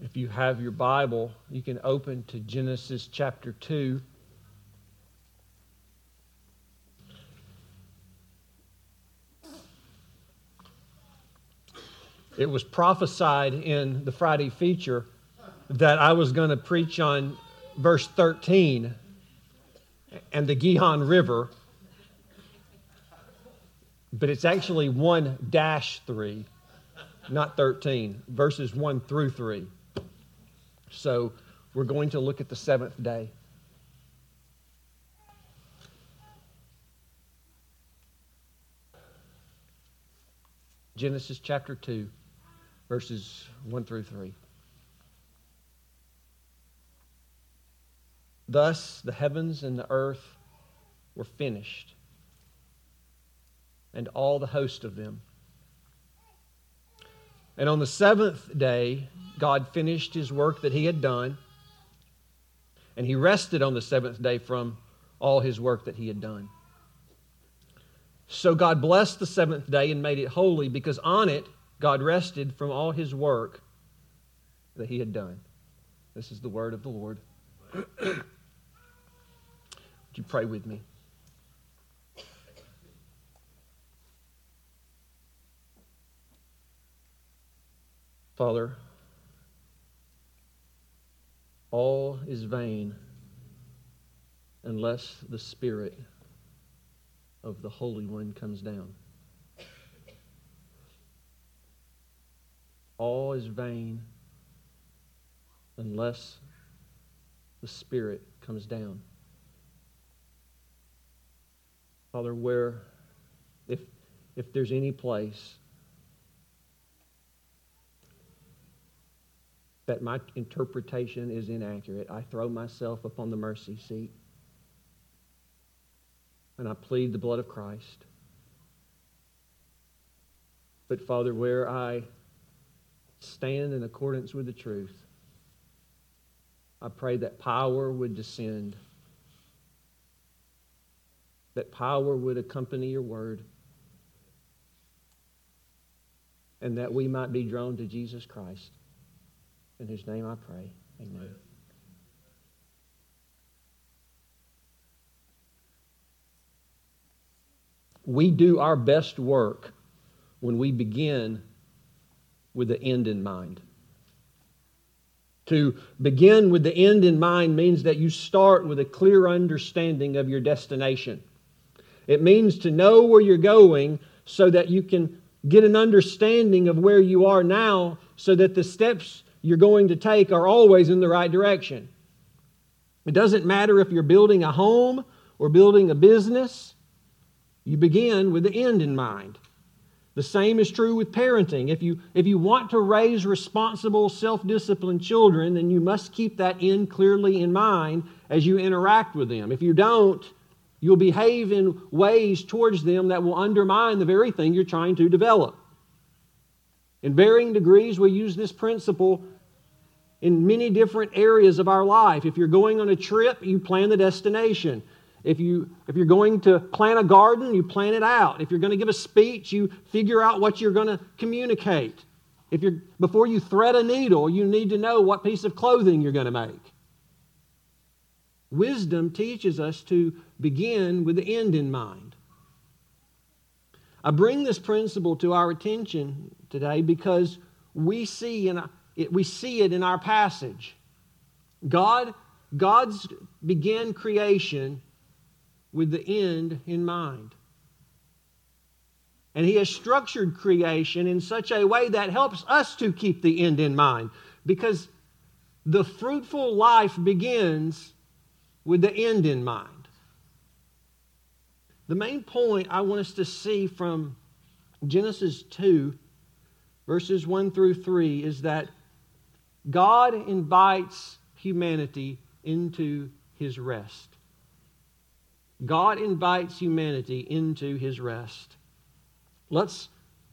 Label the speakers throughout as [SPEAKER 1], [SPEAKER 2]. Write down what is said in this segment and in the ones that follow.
[SPEAKER 1] If you have your Bible, you can open to Genesis chapter 2. It was prophesied in the Friday feature that I was going to preach on verse 13 and the Gihon River, but it's actually 1-3, not 13, verses 1 through 3. So we're going to look at the seventh day. Genesis chapter 2, verses 1 through 3. Thus the heavens and the earth were finished, and all the host of them. And on the seventh day, God finished His work that He had done, and He rested on the seventh day from all His work that He had done. So God blessed the seventh day and made it holy, because on it God rested from all His work that He had done. This is the word of the Lord. Would you pray with me? Father, all is vain unless the Spirit of the Holy One comes down. All is vain unless the Spirit comes down. Father, if there's any place that my interpretation is inaccurate, I throw myself upon the mercy seat and I plead the blood of Christ. But Father, where I stand in accordance with the truth, I pray that power would descend, that power would accompany your word, and that we might be drawn to Jesus Christ. In whose name I pray. Amen. We do our best work when we begin with the end in mind. To begin with the end in mind means that you start with a clear understanding of your destination. It means to know where you're going so that you can get an understanding of where you are now, so that the steps you're going to take are always in the right direction. It doesn't matter if you're building a home or building a business. You begin with the end in mind. The same is true with parenting. If you want to raise responsible, self-disciplined children, then you must keep that end clearly in mind as you interact with them. If you don't, you'll behave in ways towards them that will undermine the very thing you're trying to develop. In varying degrees, we use this principle in many different areas of our life. If you're going on a trip, you plan the destination. If you're going to plant a garden, you plan it out. If you're going to give a speech, you figure out what you're going to communicate. Before you thread a needle, you need to know what piece of clothing you're going to make. Wisdom teaches us to begin with the end in mind. I bring this principle to our attention today because we see it in our passage. God's began creation with the end in mind. And He has structured creation in such a way that helps us to keep the end in mind, because the fruitful life begins with the end in mind. The main point I want us to see from Genesis 2, verses 1 through 3, is that God invites humanity into His rest. God invites humanity into His rest. Let's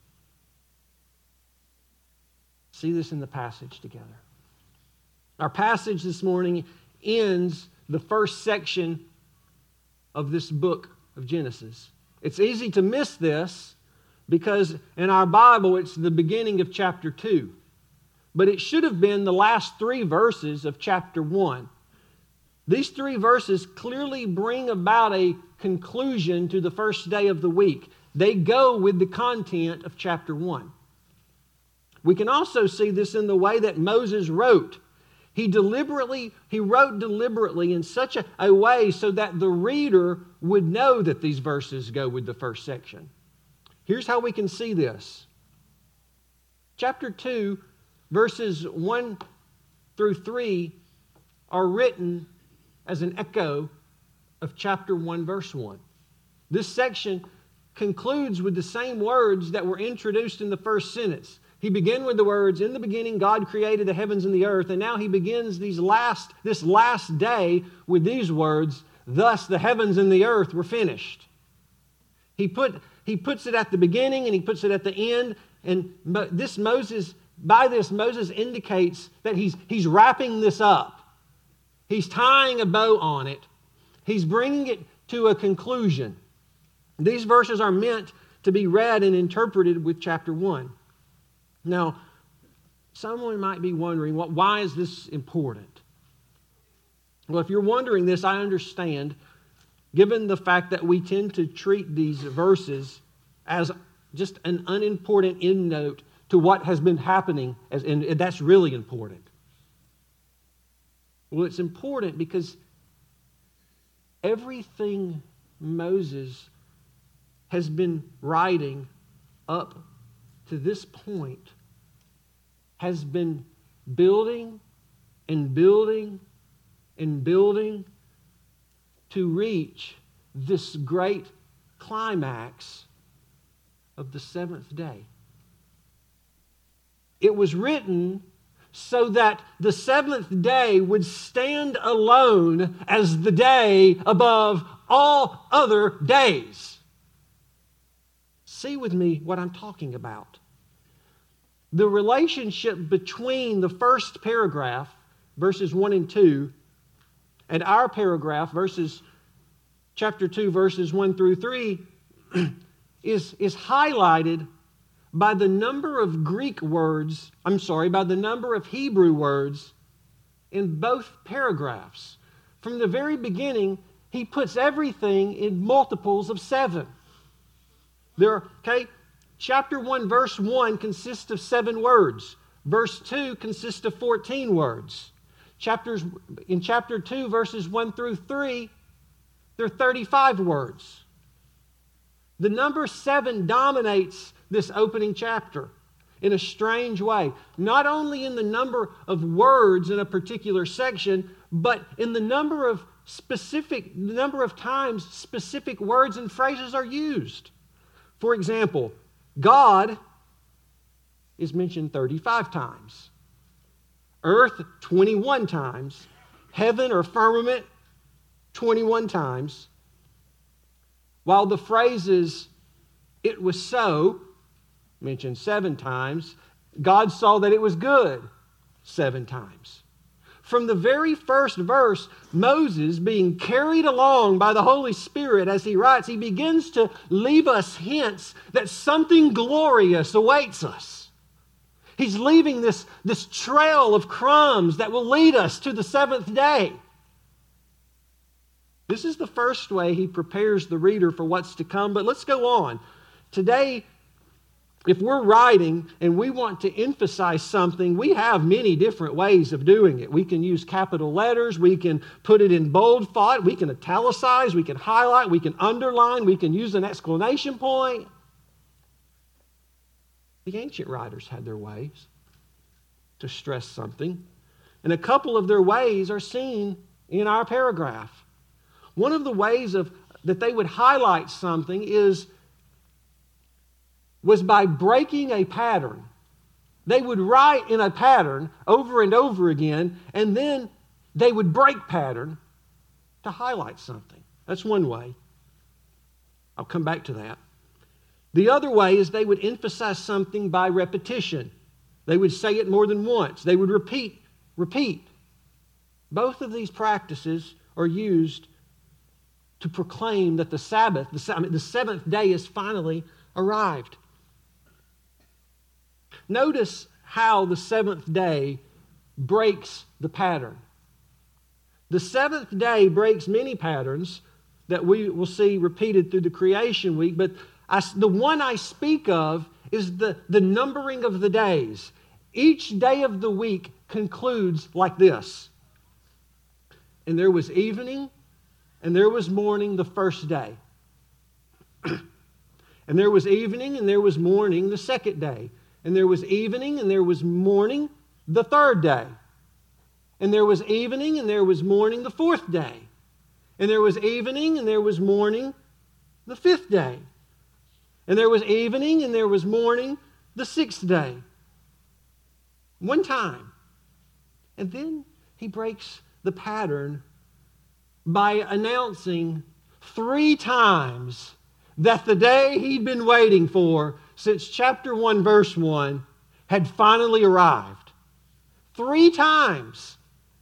[SPEAKER 1] see this in the passage together. Our passage this morning ends the first section of this book of Genesis. It's easy to miss this because in our Bible it's the beginning of chapter 2. but it should have been the last 3 verses of chapter 1. These 3 verses clearly bring about a conclusion to the first day of the week. They go with the content of chapter 1. We can also see this in the way that Moses wrote. He wrote deliberately in such a way so that the reader would know that these verses go with the first section. Here's how we can see this. Chapter 2, verses 1 through 3 are written as an echo of chapter 1, verse 1. This section concludes with the same words that were introduced in the first sentence. He began with the words, "In the beginning God created the heavens and the earth," and now he begins this last day with these words, "Thus the heavens and the earth were finished." He puts it at the beginning and he puts it at the end, and Moses indicates that he's wrapping this up. He's tying a bow on it. He's bringing it to a conclusion. These verses are meant to be read and interpreted with chapter 1. Now, someone might be wondering, why is this important? Well, if you're wondering this, I understand, given the fact that we tend to treat these verses as just an unimportant endnote to what has been happening, and that's really important. Well, it's important because everything Moses has been writing up to this point has been building and building and building to reach this great climax of the 7th day. It was written so that the 7th day would stand alone as the day above all other days. See with me what I'm talking about. The relationship between the first paragraph, verses 1 and 2, and our paragraph, chapter 2, verses 1 through 3, is highlighted by the number of by the number of Hebrew words in both paragraphs. From the very beginning, he puts everything in multiples of 7. Chapter 1, verse 1 consists of 7 words. Verse 2 consists of 14 words. In chapter 2, verses 1 through 3, there are 35 words. The number 7 dominates this opening chapter in a strange way. Not only in the number of words in a particular section, but in the number of times specific words and phrases are used. For example, God is mentioned 35 times. Earth, 21 times. Heaven or firmament, 21 times. While the phrases, "it was so," mentioned 7 times. "God saw that it was good," 7 times. From the very first verse, Moses, being carried along by the Holy Spirit as he writes, he begins to leave us hints that something glorious awaits us. He's leaving this trail of crumbs that will lead us to the 7th day. This is the first way he prepares the reader for what's to come, but let's go on. Today, if we're writing and we want to emphasize something, we have many different ways of doing it. We can use capital letters, we can put it in bold font, we can italicize, we can highlight, we can underline, we can use an exclamation point. The ancient writers had their ways to stress something, and a couple of their ways are seen in our paragraph. One of the ways that they would highlight something was by breaking a pattern. They would write in a pattern over and over again, and then they would break pattern to highlight something. That's one way. I'll come back to that. The other way is they would emphasize something by repetition. They would say it more than once. They would repeat. Both of these practices are used to proclaim that the 7th day is finally arrived. Notice how the seventh day breaks the pattern. The seventh day breaks many patterns that we will see repeated through the creation week, but the one I speak of is the numbering of the days. Each day of the week concludes like this. And there was evening, and there was morning the first day. And there was evening, and there was morning the second day. And there was evening, and there was morning the third day. And there was evening, and there was morning the fourth day. And there was evening, and there was morning the fifth day. And there was evening, and there was morning the sixth day. One time. And then he breaks the pattern by announcing 3 times that the day he'd been waiting for since chapter 1, verse 1 had finally arrived. 3 times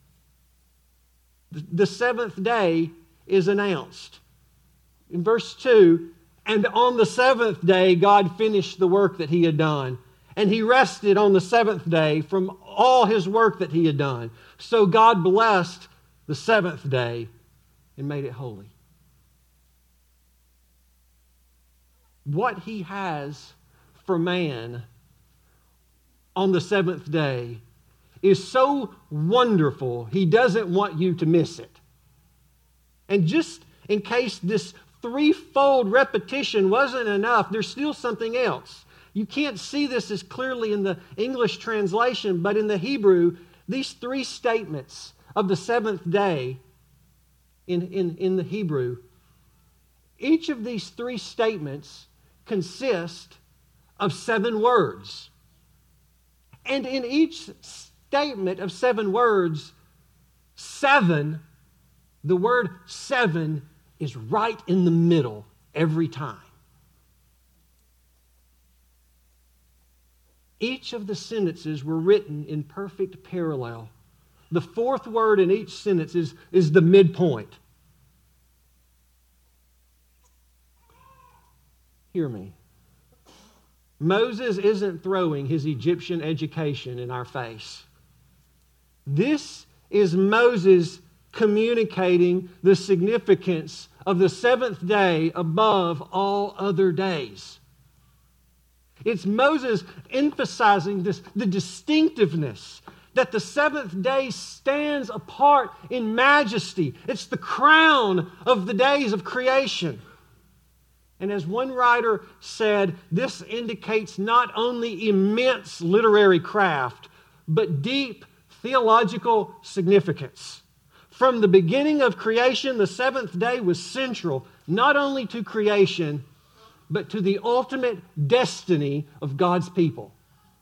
[SPEAKER 1] the seventh day is announced. In verse 2, and on the seventh day God finished the work that he had done. And he rested on the seventh day from all his work that he had done. So God blessed the seventh day and made it holy. What he has for man on the seventh day is so wonderful, he doesn't want you to miss it. And just in case this threefold repetition wasn't enough, there's still something else. You can't see this as clearly in the English translation, but in the Hebrew, these 3 statements of the seventh day in the Hebrew, each of these 3 statements consist of 7 words. And in each statement of 7 words, 7, the word 7 is right in the middle every time. Each of the sentences were written in perfect parallel. The 4th word in each sentence is the midpoint. Hear me. Moses isn't throwing his Egyptian education in our face. This is Moses communicating the significance of the seventh day above all other days. It's Moses emphasizing the distinctiveness that the seventh day stands apart in majesty. It's the crown of the days of creation. And as one writer said, this indicates not only immense literary craft, but deep theological significance. From the beginning of creation, the seventh day was central, not only to creation, but to the ultimate destiny of God's people.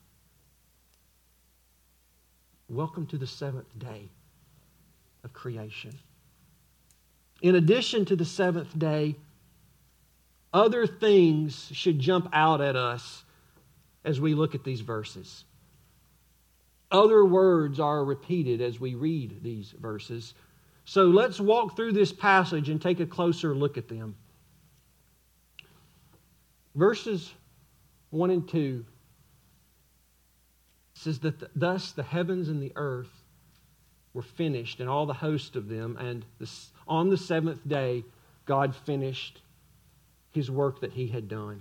[SPEAKER 1] Welcome to the seventh day of creation. In addition to the seventh day, other things should jump out at us as we look at these verses. Other words are repeated as we read these verses. So let's walk through this passage and take a closer look at them. Verses 1 and 2 says that thus the heavens and the earth were finished and all the host of them, and on the seventh day God finished His work that He had done.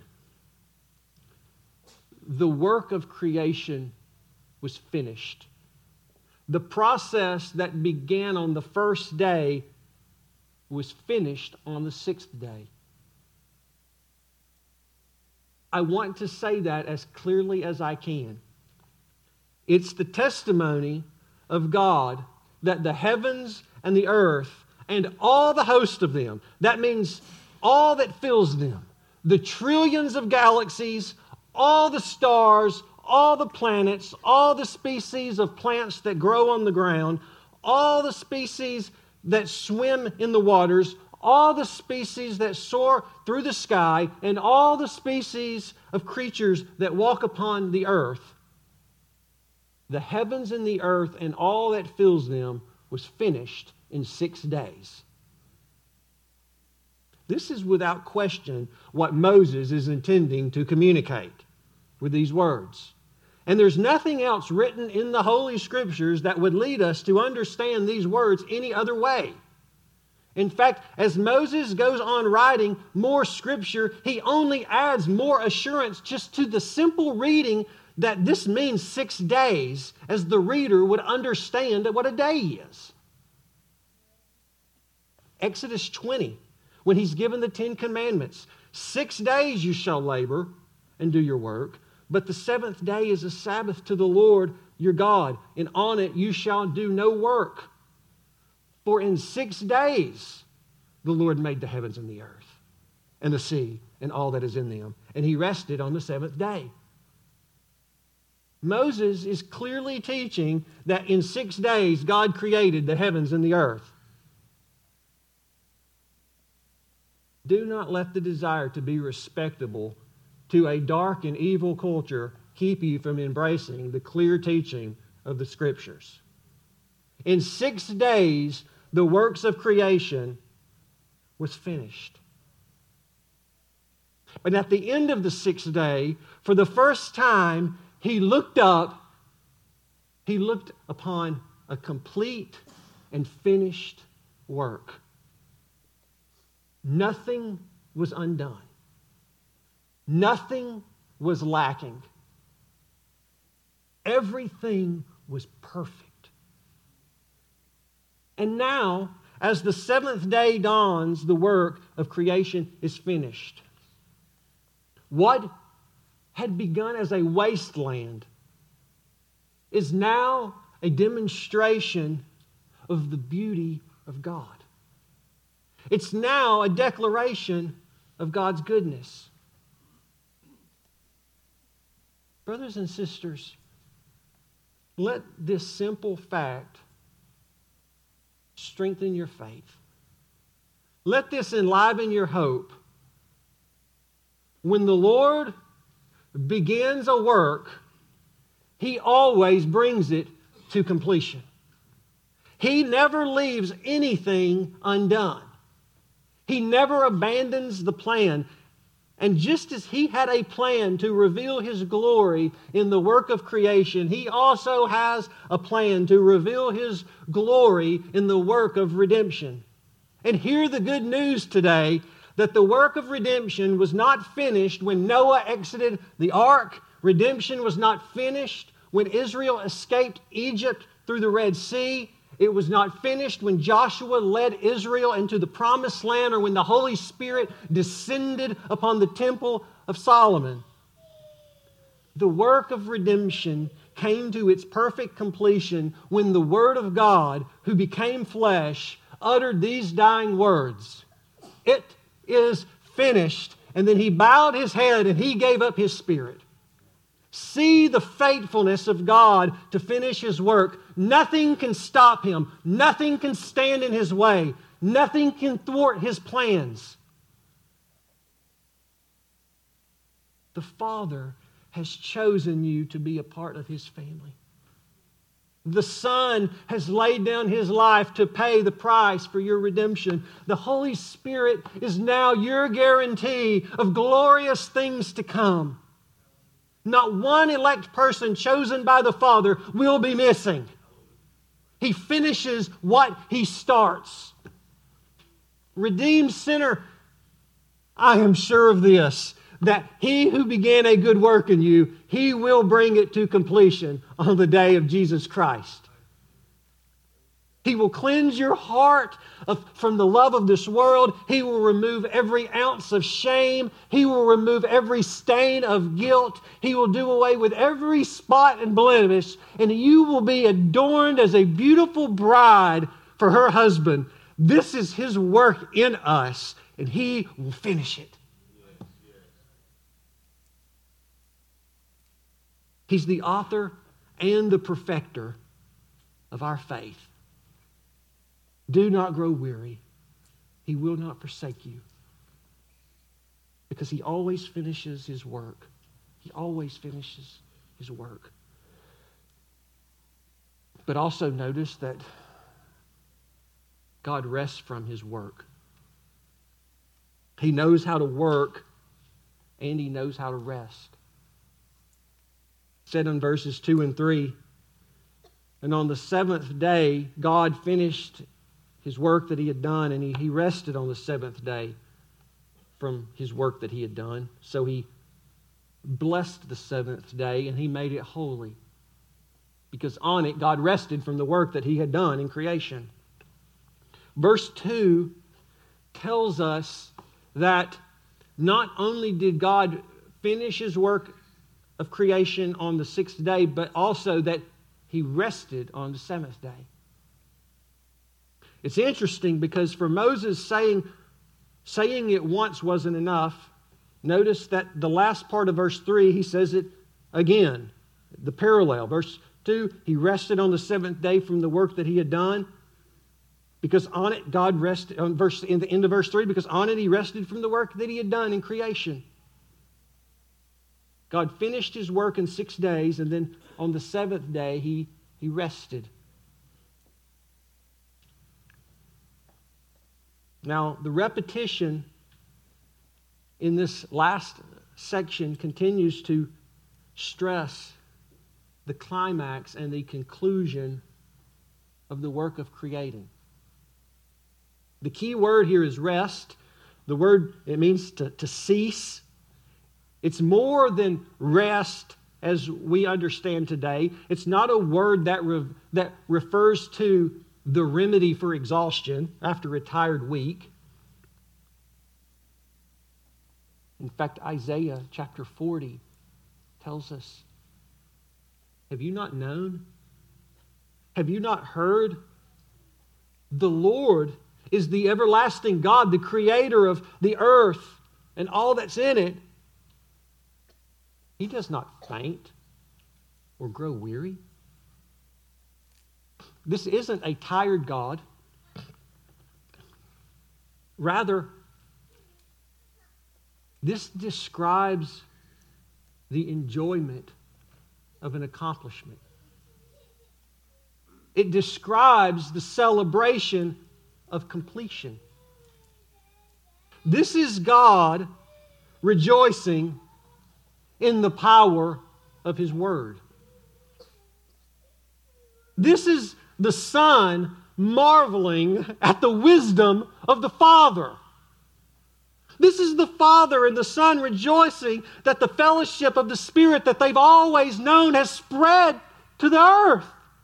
[SPEAKER 1] The work of creation was finished. The process that began on the first day was finished on the sixth day. I want to say that as clearly as I can. It's the testimony of God that the heavens and the earth and all the host of them, that means all that fills them, the trillions of galaxies, all the stars, all the planets, all the species of plants that grow on the ground, all the species that swim in the waters, all the species that soar through the sky, and all the species of creatures that walk upon the earth, the heavens and the earth and all that fills them was finished in 6 days. This is without question what Moses is intending to communicate with these words. And there's nothing else written in the Holy Scriptures that would lead us to understand these words any other way. In fact, as Moses goes on writing more Scripture, he only adds more assurance just to the simple reading that this means 6 days, as the reader would understand what a day is. Exodus 20, when he's given the 10 Commandments, 6 days you shall labor and do your work, but the 7th day is a Sabbath to the Lord your God, and on it you shall do no work. For in 6 days the Lord made the heavens and the earth and the sea and all that is in them, and he rested on the 7th day. Moses is clearly teaching that in 6 days God created the heavens and the earth. Do not let the desire to be respectable to a dark and evil culture keep you from embracing the clear teaching of the Scriptures. In 6 days, the works of creation was finished. But at the end of the 6th day, for the first time, he looked up. He looked upon a complete and finished work. Nothing was undone. Nothing was lacking. Everything was perfect. And now, as the 7th day dawns, the work of creation is finished. What had begun as a wasteland is now a demonstration of the beauty of God. It's now a declaration of God's goodness. Brothers and sisters, let this simple fact strengthen your faith. Let this enliven your hope. When the Lord begins a work, He always brings it to completion. He never leaves anything undone. He never abandons the plan. And just as He had a plan to reveal His glory in the work of creation, He also has a plan to reveal His glory in the work of redemption. And hear the good news today that the work of redemption was not finished when Noah exited the ark. Redemption was not finished when Israel escaped Egypt through the Red Sea. It was not finished when Joshua led Israel into the promised land or when the Holy Spirit descended upon the temple of Solomon. The work of redemption came to its perfect completion when the Word of God, who became flesh, uttered these dying words, "It is finished." And then He bowed His head and He gave up His spirit. See the faithfulness of God to finish His work. Nothing can stop Him. Nothing can stand in His way. Nothing can thwart His plans. The Father has chosen you to be a part of His family. The Son has laid down His life to pay the price for your redemption. The Holy Spirit is now your guarantee of glorious things to come. Not one elect person chosen by the Father will be missing. He finishes what He starts. Redeemed sinner, I am sure of this, that He who began a good work in you, He will bring it to completion on the day of Jesus Christ. He will cleanse your heart from the love of this world. He will remove every ounce of shame. He will remove every stain of guilt. He will do away with every spot and blemish. And you will be adorned as a beautiful bride for her husband. This is His work in us, and He will finish it. He's the author and the perfecter of our faith. Do not grow weary. He will not forsake you. Because He always finishes His work. He always finishes His work. But also notice that God rests from His work. He knows how to work and He knows how to rest. said in verses 2 and 3, and on the seventh day, God finished His work that He had done, and He rested on the seventh day from His work that He had done. So He blessed the seventh day, and He made it holy, because on it God rested from the work that He had done in creation. Verse 2 tells us that not only did God finish His work of creation on the sixth day, but also that He rested on the seventh day. It's interesting because for Moses, saying it once wasn't enough. Notice that the last part of verse 3, he says it again. The parallel. Verse 2, He rested on the seventh day from the work that He had done. Because on it, God rested, in the end of verse 3, because on it He rested from the work that He had done in creation. God finished His work in 6 days, and then on the seventh day, He rested. Now, the repetition in this last section continues to stress the climax and the conclusion of the work of creating. The key word here is rest. The word, it means to cease. It's more than rest as we understand today. It's not a word that refers to the remedy for exhaustion after a tired week. In fact, Isaiah chapter 40 tells us, have you not known? Have you not heard? The Lord is the everlasting God, the creator of the earth and all that's in it. He does not faint or grow weary. This isn't a tired God. Rather, this describes the enjoyment of an accomplishment. It describes the celebration of completion. This is God rejoicing in the power of His Word. This is the Son marveling at the wisdom of the Father. This is the Father and the Son rejoicing that the fellowship of the Spirit that they've always known has spread to the earth.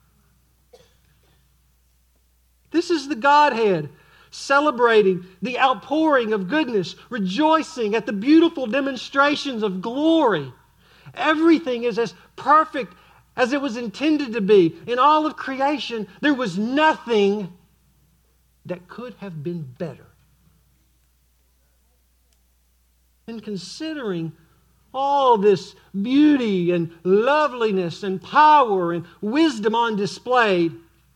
[SPEAKER 1] This is the Godhead celebrating the outpouring of goodness, rejoicing at the beautiful demonstrations of glory. Everything is as perfect as it was intended to be. In all of creation, there was nothing that could have been better. And considering all this beauty and loveliness and power and wisdom on display,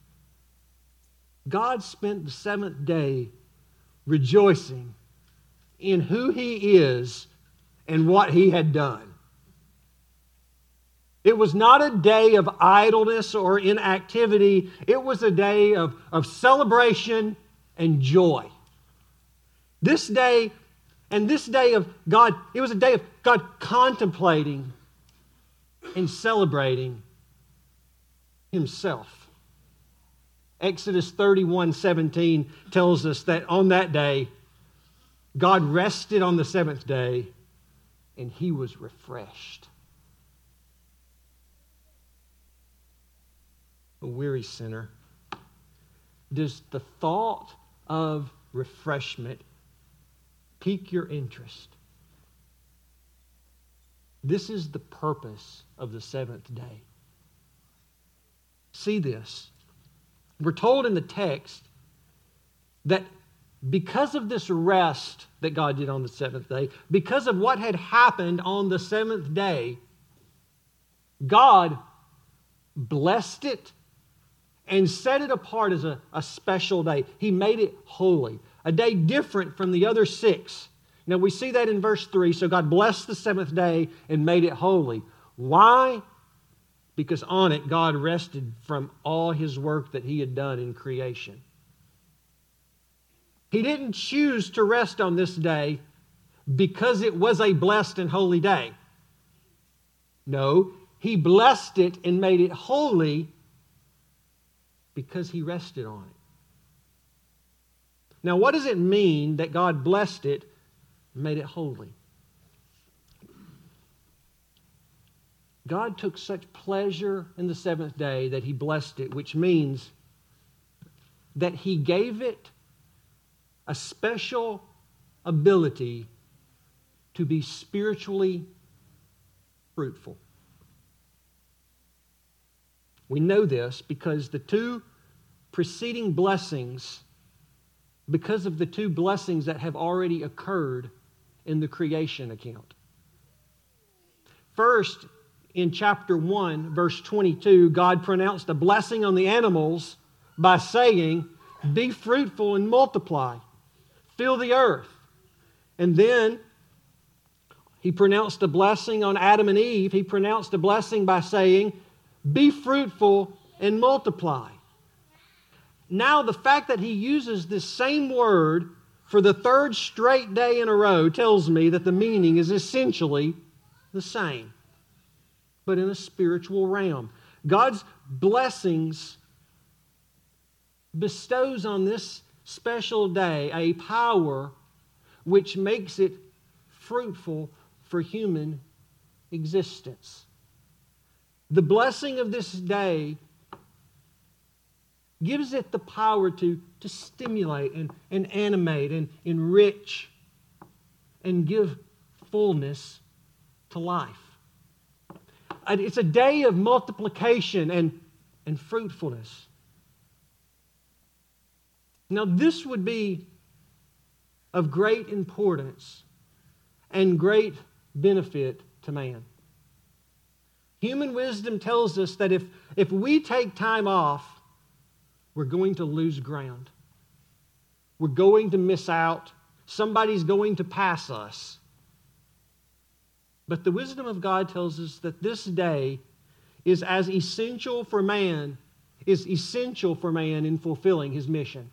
[SPEAKER 1] God spent the seventh day rejoicing in who He is and what He had done. It was not a day of idleness or inactivity. It was a day of celebration and joy. This day of God, it was a day of God contemplating and celebrating Himself. Exodus 31:17 tells us that on that day, God rested on the seventh day and He was refreshed. A weary sinner, does the thought of refreshment pique your interest? This is the purpose of the seventh day. See this. We're told in the text that because of this rest that God did on the seventh day, because of what had happened on the seventh day, God blessed it and set it apart as a special day. He made it holy, a day different from the other 6. Now we see that in verse 3. So God blessed the seventh day and made it holy. Why? Because on it God rested from all His work that He had done in creation. He didn't choose to rest on this day because it was a blessed and holy day. No, He blessed it and made it holy because He rested on it. Now, what does it mean that God blessed it and made it holy? God took such pleasure in the seventh day that He blessed it, which means that He gave it a special ability to be spiritually fruitful. We know this because the two preceding blessings, because of the two blessings that have already occurred in the creation account. First, in chapter 1, verse 22, God pronounced a blessing on the animals by saying, "Be fruitful and multiply, fill the earth." And then He pronounced a blessing on Adam and Eve. He pronounced a blessing by saying, "Be fruitful and multiply." Now, the fact that He uses this same word for the third straight day in a row tells me that the meaning is essentially the same, but in a spiritual realm. God's blessings bestows on this special day a power which makes it fruitful for human existence. The blessing of this day gives it the power to stimulate and animate and enrich and give fullness to life. It's a day of multiplication and fruitfulness. Now, this would be of great importance and great benefit to man. Human wisdom tells us that if we take time off, we're going to lose ground. We're going to miss out. Somebody's going to pass us. But the wisdom of God tells us that this day is essential for man in fulfilling his mission.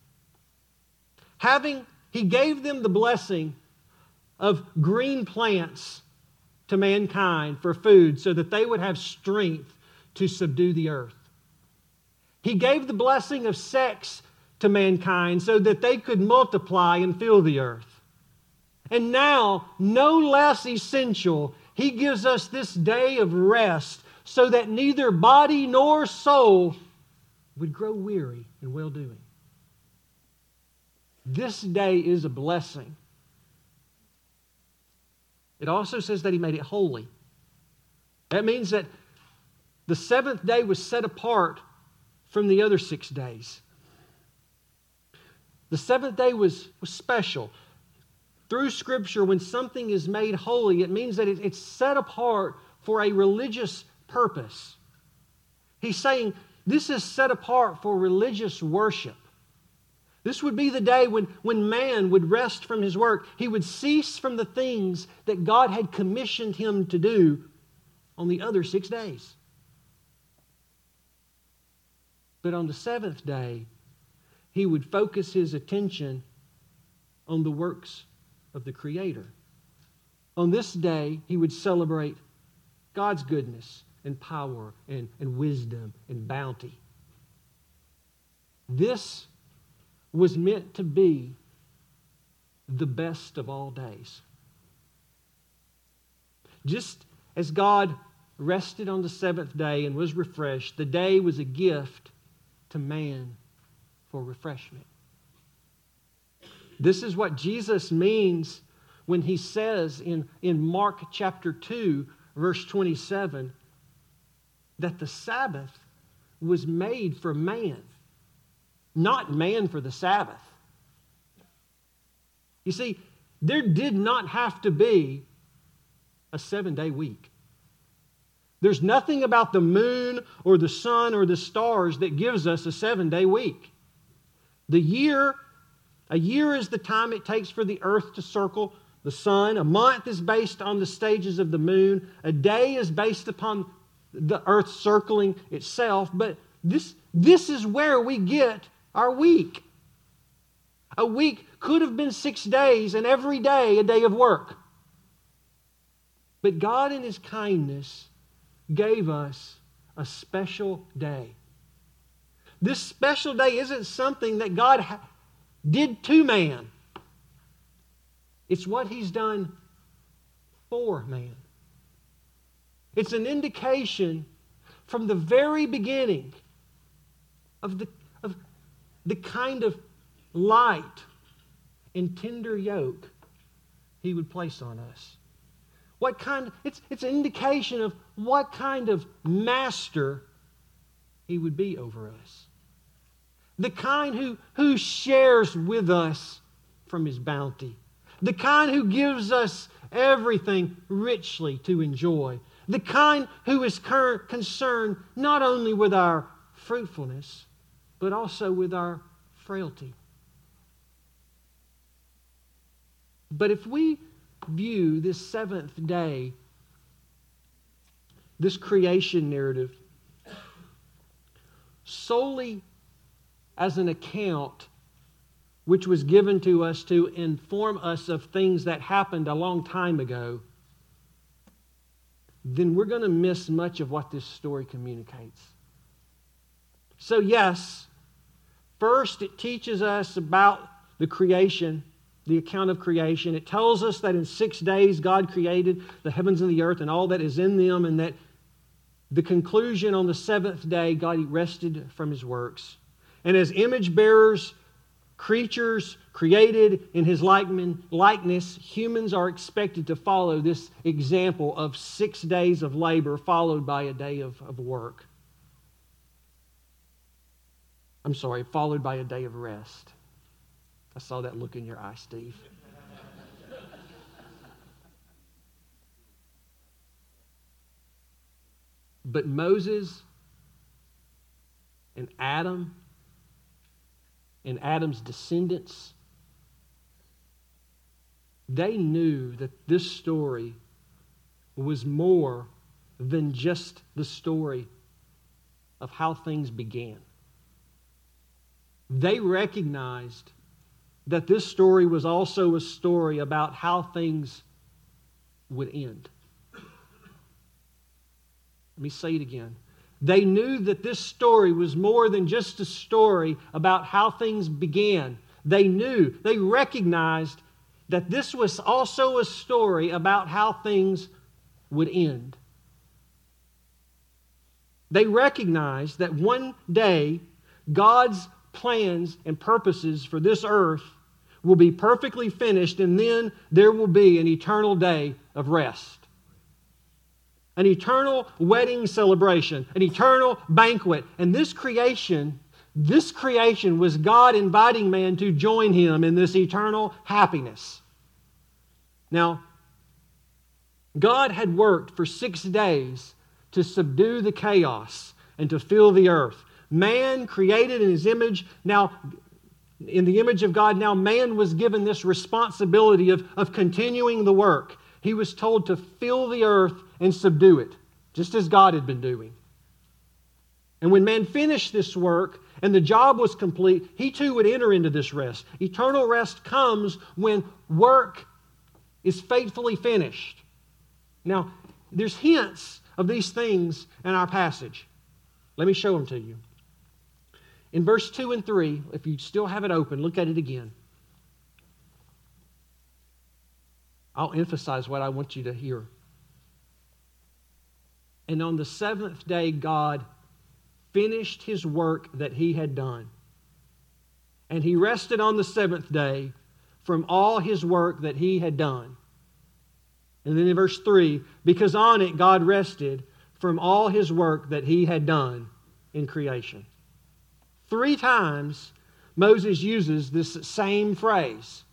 [SPEAKER 1] He gave them the blessing of green plants to mankind for food so that they would have strength to subdue the earth. He gave the blessing of sex to mankind so that they could multiply and fill the earth. And now, no less essential, He gives us this day of rest so that neither body nor soul would grow weary in well-doing. This day is a blessing. It also says that He made it holy. That means that the seventh day was set apart from the other 6 days. The seventh day was special. Through Scripture, when something is made holy, it means that it's set apart for a religious purpose. He's saying this is set apart for religious worship. This would be the day when man would rest from his work. He would cease from the things that God had commissioned him to do on the other 6 days. But on the seventh day, he would focus his attention on the works of the Creator. On this day, he would celebrate God's goodness and power and wisdom and bounty. This was meant to be the best of all days. Just as God rested on the seventh day and was refreshed, the day was a gift to man for refreshment. This is what Jesus means when He says in Mark chapter 2, verse 27, that the Sabbath was made for man, not man for the Sabbath. You see, there did not have to be a 7-day week. There's nothing about the moon or the sun or the stars that gives us a 7-day week. A year is the time it takes for the earth to circle the sun. A month is based on the stages of the moon. A day is based upon the earth circling itself. But this is where we get our week. A week could have been 6 days and every day a day of work. But God in His kindness gave us a special day. This special day isn't something that God did to man. It's what He's done for man. It's an indication from the very beginning of the kind of light and tender yoke He would place on us. It's an indication of what kind of master He would be over us. The kind who shares with us from His bounty. The kind who gives us everything richly to enjoy. The kind who is concerned not only with our fruitfulness, but also with our frailty. But if we view this seventh day, this creation narrative, solely as an account which was given to us to inform us of things that happened a long time ago, then we're going to miss much of what this story communicates. So yes, first it teaches us about the creation, the account of creation. It tells us that in 6 days God created the heavens and the earth and all that is in them, and that the conclusion on the seventh day, God rested from His works. And as image bearers, creatures created in His likeness, humans are expected to follow this example of 6 days of labor followed by a day of work. Followed by a day of rest. I saw that look in your eye, Steve. But Moses and Adam and Adam's descendants, they knew that this story was more than just the story of how things began. They recognized that this story was also a story about how things would end. Let me say it again. They knew that this story was more than just a story about how things began. They recognized that this was also a story about how things would end. They recognized that one day God's plans and purposes for this earth will be perfectly finished, and then there will be an eternal day of rest. An eternal wedding celebration, an eternal banquet. And this creation was God inviting man to join Him in this eternal happiness. Now, God had worked for 6 days to subdue the chaos and to fill the earth. Man created in His image, now in the image of God, now man was given this responsibility of continuing the work. He was told to fill the earth and subdue it, just as God had been doing. And when man finished this work and the job was complete, he too would enter into this rest. Eternal rest comes when work is faithfully finished. Now, there's hints of these things in our passage. Let me show them to you. In verse 2 and 3, if you still have it open, look at it again. I'll emphasize what I want you to hear. And on the seventh day, God finished His work that He had done. And He rested on the seventh day from all His work that He had done. And then in verse 3, because on it God rested from all His work that He had done in creation. 3 times Moses uses this same phrase.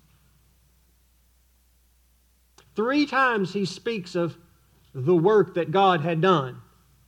[SPEAKER 1] 3 times he speaks of the work that God had done.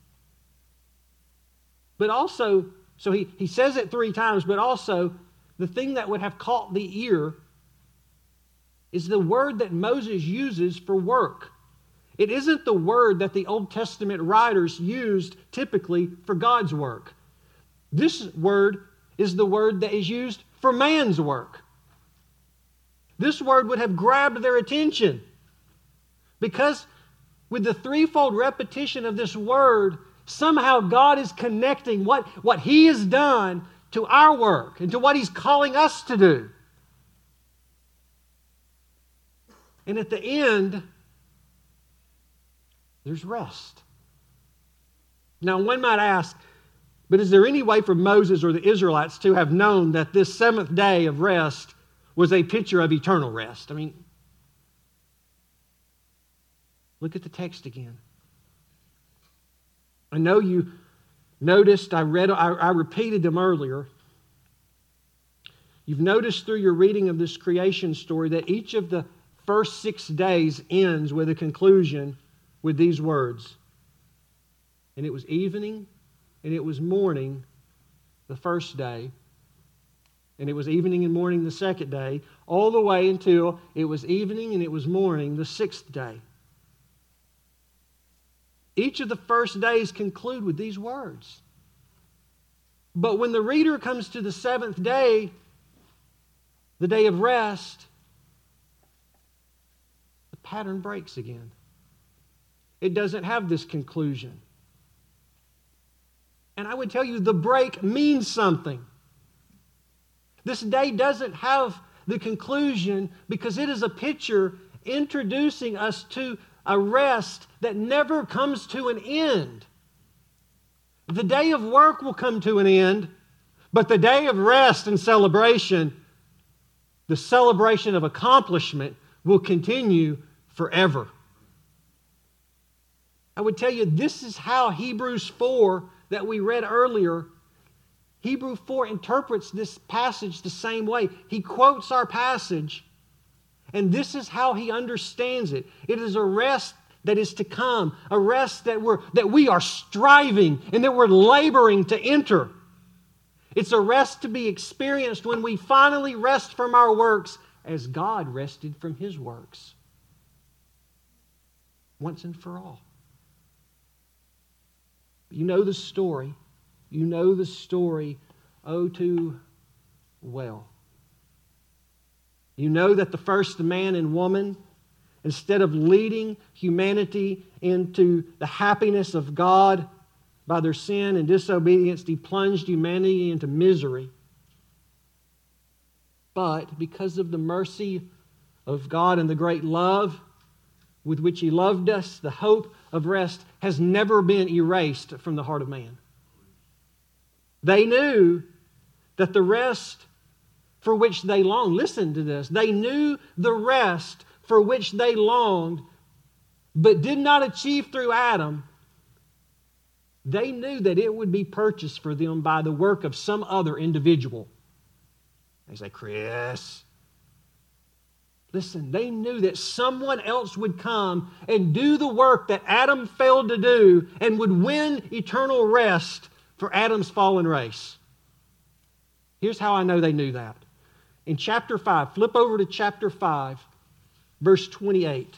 [SPEAKER 1] But also, so he says it 3 times, but also the thing that would have caught the ear is the word that Moses uses for work. It isn't the word that the Old Testament writers used typically for God's work. This word is the word that is used for man's work. This word would have grabbed their attention because with the threefold repetition of this word, somehow God is connecting what He has done to our work and to what He's calling us to do. And at the end, there's rest. Now, one might ask, but is there any way for Moses or the Israelites to have known that this seventh day of rest was a picture of eternal rest? I mean, look at the text again. I know you noticed, I repeated them earlier. You've noticed through your reading of this creation story that each of the first 6 days ends with a conclusion with these words. And it was evening, and it was morning the first day, and it was evening and morning the second day, all the way until it was evening and it was morning the sixth day. Each of the first days conclude with these words. But when the reader comes to the seventh day, the day of rest, the pattern breaks again. It doesn't have this conclusion. And I would tell you, the break means something. This day doesn't have the conclusion because it is a picture introducing us to a rest that never comes to an end. The day of work will come to an end, but the day of rest and celebration, the celebration of accomplishment, will continue forever. I would tell you, this is how Hebrews 4 that we read earlier, Hebrews 4 interprets this passage the same way. He quotes our passage, and this is how he understands it. It is a rest that is to come, a rest that we are striving and that we're laboring to enter. It's a rest to be experienced when we finally rest from our works as God rested from His works. Once and for all. You know the story. You know the story oh too well. You know that the first man and woman, instead of leading humanity into the happiness of God by their sin and disobedience, He plunged humanity into misery. But because of the mercy of God and the great love with which He loved us, the hope of rest has never been erased from the heart of man. They knew that the rest for which they longed, listen to this, they knew the rest for which they longed, but did not achieve through Adam. They knew that it would be purchased for them by the work of some other individual. They say, Chris, listen, they knew that someone else would come and do the work that Adam failed to do and would win eternal rest for Adam's fallen race. Here's how I know they knew that. In chapter 5, flip over to chapter 5, verse 28.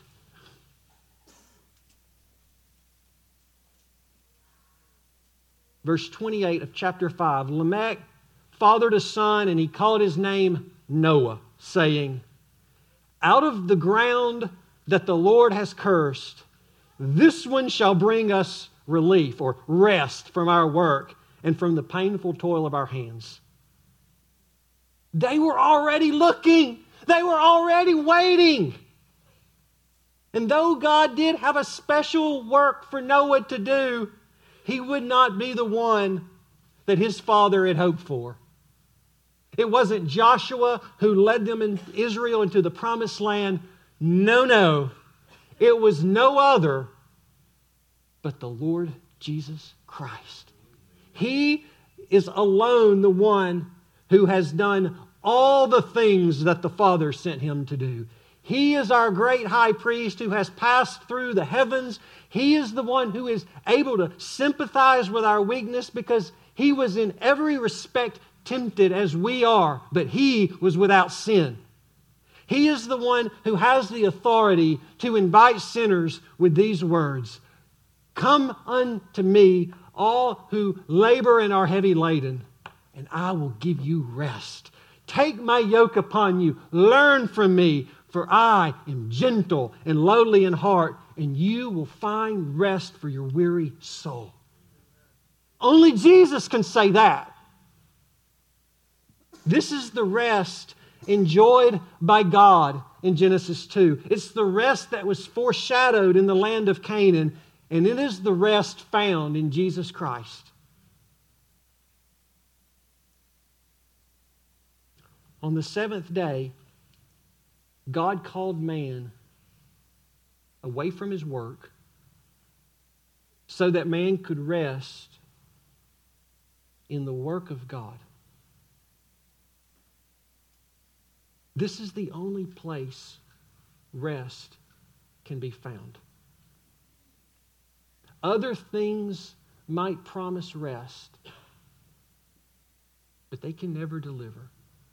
[SPEAKER 1] Verse 28 of chapter 5. Lamech fathered a son, and he called his name Noah, saying, out of the ground that the Lord has cursed, this one shall bring us relief or rest from our work and from the painful toil of our hands. They were already looking. They were already waiting. And though God did have a special work for Noah to do, he would not be the one that his father had hoped for. It wasn't Joshua who led them in Israel into the promised land. No. It was no other but the Lord Jesus Christ. He is alone the one who has done all the things that the Father sent Him to do. He is our great high priest who has passed through the heavens. He is the one who is able to sympathize with our weakness because He was in every respect tempted as we are, but He was without sin. He is the one who has the authority to invite sinners with these words, come unto me, all who labor and are heavy laden, and I will give you rest. Take my yoke upon you. Learn from me, for I am gentle and lowly in heart, and you will find rest for your weary soul. Only Jesus can say that. This is the rest enjoyed by God in Genesis 2. It's the rest that was foreshadowed in the land of Canaan, and it is the rest found in Jesus Christ. On the seventh day, God called man away from his work so that man could rest in the work of God. This is the only place rest can be found. Other things might promise rest, but they can never deliver.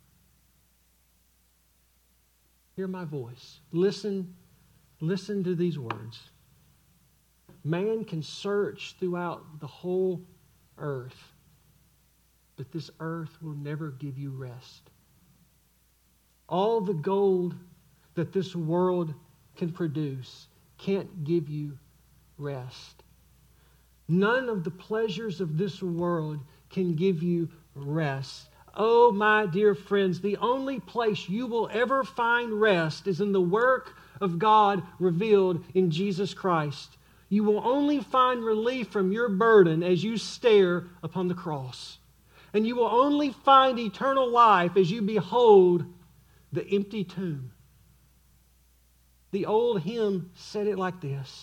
[SPEAKER 1] Hear my voice. Listen to these words. Man can search throughout the whole earth, but this earth will never give you rest. All the gold that this world can produce can't give you rest. None of the pleasures of this world can give you rest. Oh, my dear friends, the only place you will ever find rest is in the work of God revealed in Jesus Christ. You will only find relief from your burden as you stare upon the cross. And you will only find eternal life as you behold the empty tomb. The old hymn said it like this: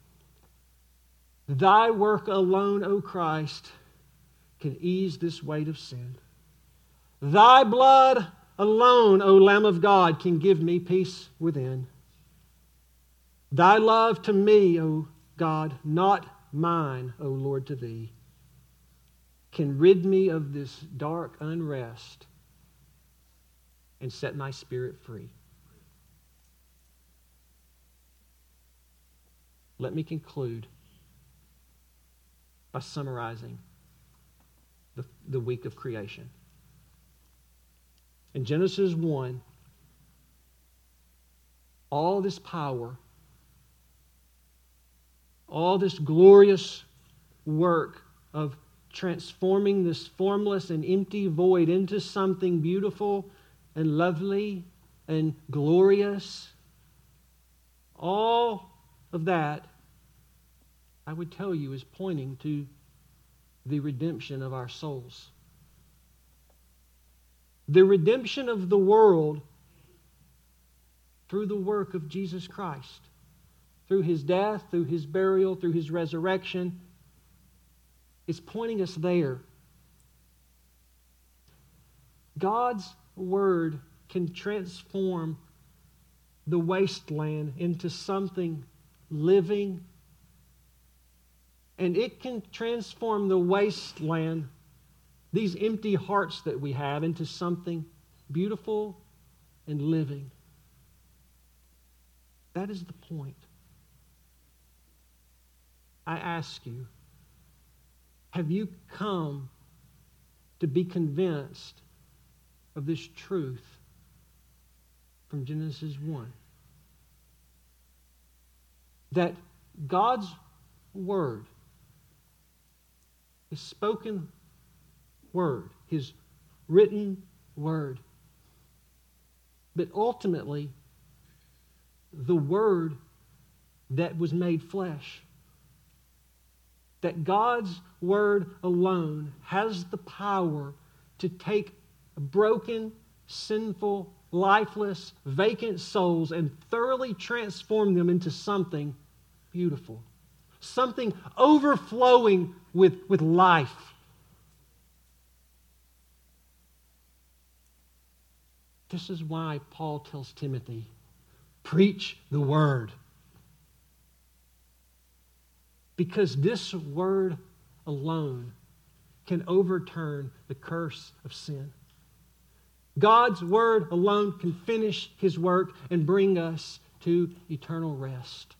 [SPEAKER 1] Thy work alone, O Christ, can ease this weight of sin. Thy blood alone, O Lamb of God, can give me peace within. Thy love to me, O God, not mine, O Lord, to Thee, can rid me of this dark unrest and set my spirit free. Let me conclude by summarizing the week of creation. In Genesis 1, all this power, all this glorious work of transforming this formless and empty void into something beautiful and lovely and glorious, all of that, I would tell you, is pointing to the redemption of our souls. The redemption of the world through the work of Jesus Christ. Through His death, through His burial, through His resurrection. It's pointing us there. God's Word can transform the wasteland into something living. And it can transform the wasteland, these empty hearts that we have, into something beautiful and living. That is the point. I ask you, have you come to be convinced of this truth from Genesis 1? That God's Word, His spoken Word, His written Word, but ultimately the Word that was made flesh, that God's Word alone has the power to take broken, sinful, lifeless, vacant souls and thoroughly transform them into something beautiful, something overflowing with life. This is why Paul tells Timothy, preach the Word. Because this Word alone can overturn the curse of sin. God's Word alone can finish His work and bring us to eternal rest.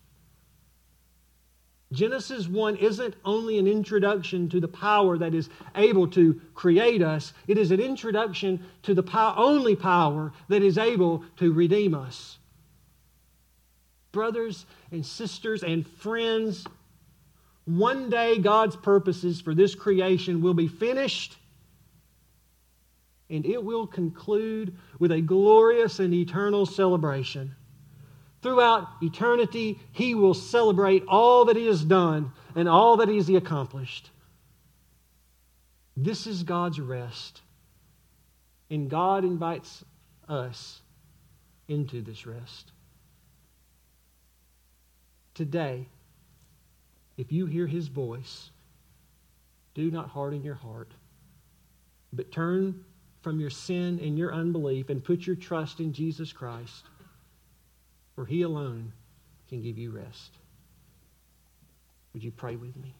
[SPEAKER 1] Genesis 1 isn't only an introduction to the power that is able to create us. It is an introduction to the only power that is able to redeem us. brothers and sisters and friends, one day God's purposes for this creation will be finished, and it will conclude with a glorious and eternal celebration. Throughout eternity, He will celebrate all that He has done and all that He has accomplished. This is God's rest, and God invites us into this rest. Today, if you hear His voice, do not harden your heart, but turn from your sin and your unbelief and put your trust in Jesus Christ, for He alone can give you rest. Would you pray with me?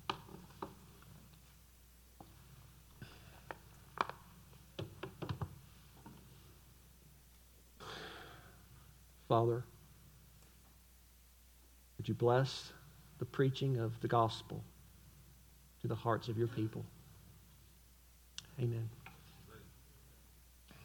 [SPEAKER 1] Father, would you bless the preaching of the gospel to the hearts of your people? Amen.